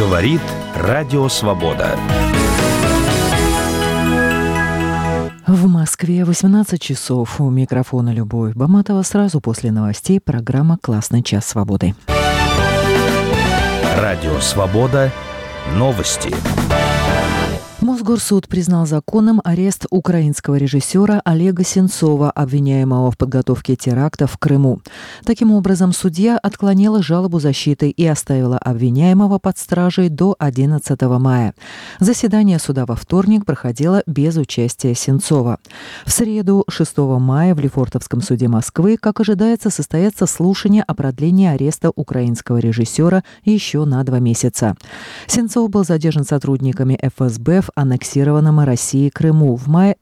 Говорит Радио Свобода. В Москве 18 часов. У микрофона Любовь Баматова. Сразу после новостей программа «Классный час свободы». Радио Свобода. Новости. Мосгорсуд признал законным арест украинского режиссера Олега Сенцова, обвиняемого в подготовке теракта в Крыму. Таким образом, судья отклонила жалобу защиты и оставила обвиняемого под стражей до 11 мая. Заседание суда во вторник проходило без участия Сенцова. В среду, 6 мая, в Лефортовском суде Москвы, как ожидается, состоятся слушания о продлении ареста украинского режиссера еще на 2 месяца. Сенцов был задержан сотрудниками ФСБ в аннексированном Россией Крыму в мае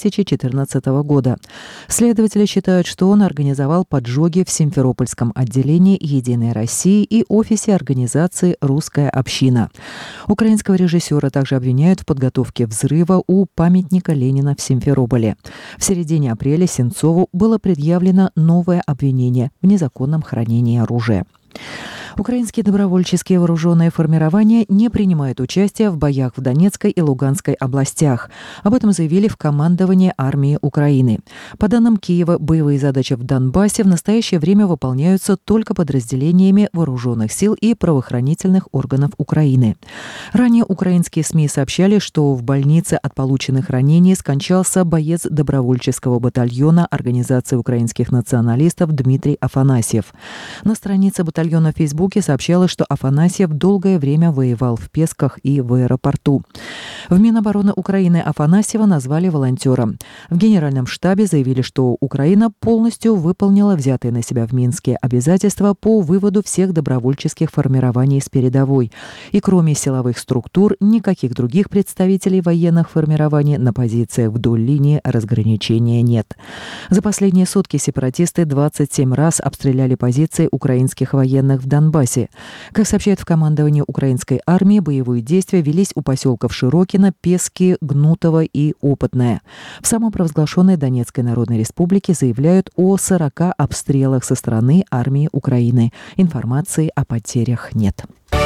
2014 года. Следователи считают, что он организовал поджоги в Симферопольском отделении «Единой России» и офисе организации «Русская община». Украинского режиссера также обвиняют в подготовке взрыва у памятника Ленина в Симферополе. В середине апреля Сенцову было предъявлено новое обвинение в незаконном хранении оружия. Украинские добровольческие вооруженные формирования не принимают участие в боях в Донецкой и Луганской областях. Об этом заявили в командовании армии Украины. По данным Киева, боевые задачи в Донбассе в настоящее время выполняются только подразделениями вооруженных сил и правоохранительных органов Украины. Ранее украинские СМИ сообщали, что в больнице от полученных ранений скончался боец добровольческого батальона Организации украинских националистов Дмитрий Афанасьев. На странице батальона в Фейсбуке сообщалось, что Афанасьев долгое время воевал в Песках и в аэропорту. В Минобороны Украины Афанасьева назвали волонтером. В Генеральном штабе заявили, что Украина полностью выполнила взятые на себя в Минске обязательства по выводу всех добровольческих формирований с передовой. И кроме силовых структур, никаких других представителей военных формирований на позициях вдоль линии разграничения нет. За последние сутки сепаратисты 27 раз обстреляли позиции украинских военных в Донбассе. Как сообщают в командовании украинской армии, боевые действия велись у поселков Широкино, Пески, Гнутово и Опытное. В самопровозглашенной Донецкой Народной Республике заявляют о 40 обстрелах со стороны армии Украины. Информации о потерях нет.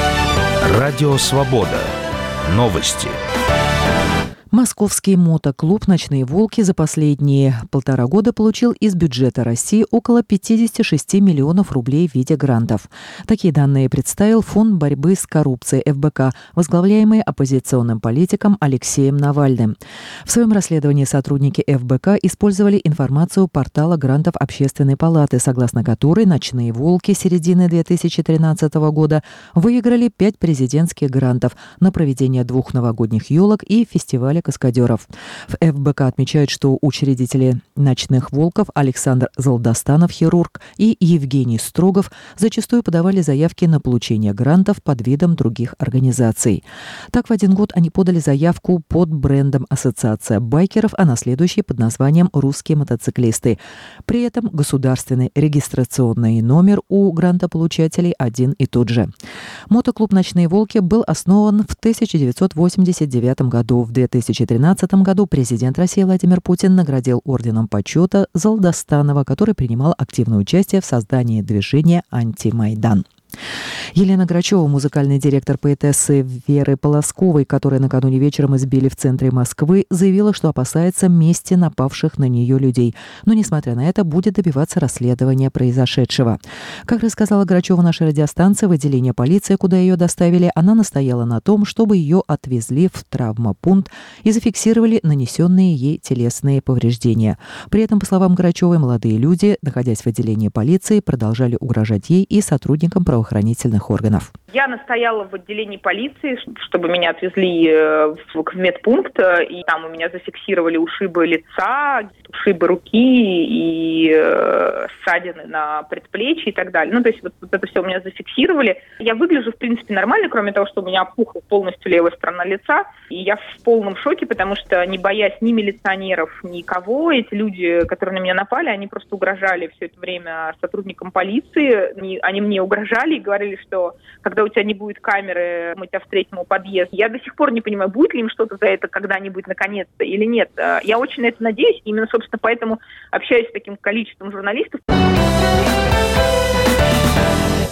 Радио Свобода. Новости. Московский мотоклуб «Ночные волки» за последние 1,5 года получил из бюджета России около 56 миллионов рублей в виде грантов. Такие данные представил Фонд борьбы с коррупцией ФБК, возглавляемый оппозиционным политиком Алексеем Навальным. В своем расследовании сотрудники ФБК использовали информацию портала грантов Общественной палаты, согласно которой «Ночные волки» середины 2013 года выиграли 5 президентских грантов на проведение 2 новогодних елок и фестиваля каскадеров. В ФБК отмечают, что учредители «Ночных волков» Александр Золдостанов, хирург, и Евгений Строгов зачастую подавали заявки на получение грантов под видом других организаций. Так, в один год они подали заявку под брендом «Ассоциация байкеров», а на следующий под названием «Русские мотоциклисты». При этом государственный регистрационный номер у грантополучателей один и тот же. Мотоклуб «Ночные волки» был основан в 1989 году. В 2013 году президент России Владимир Путин наградил орденом почета Золдостанова, который принимал активное участие в создании движения «Антимайдан». Елена Грачева, музыкальный директор поэтессы Веры Полосковой, которую накануне вечером избили в центре Москвы, заявила, что опасается мести напавших на нее людей. Но, несмотря на это, будет добиваться расследования произошедшего. Как рассказала Грачева нашей радиостанции, в отделение полиции, куда ее доставили, она настояла на том, чтобы ее отвезли в травмопункт и зафиксировали нанесенные ей телесные повреждения. При этом, по словам Грачевой, молодые люди, находясь в отделении полиции, продолжали угрожать ей и сотрудникам правоохранительных органов. Я настояла в отделении полиции, чтобы меня отвезли в медпункт, и там у меня зафиксировали ушибы лица, ушибы руки и ссадины на предплечье и так далее. Ну, то есть вот это все у меня зафиксировали. Я выгляжу, в принципе, нормально, кроме того, что у меня опухла полностью левая сторона лица. И я в полном шоке, потому что, не боясь ни милиционеров, никого, эти люди, которые на меня напали, они просто угрожали все это время сотрудникам полиции. Они мне угрожали и говорили, что когда у тебя не будет камеры, мы тебя встретим у подъезда. Я до сих пор не понимаю, будет ли им что-то за это когда-нибудь наконец-то или нет. Я очень на это надеюсь. Именно, собственно, поэтому общаюсь с таким количеством журналистов.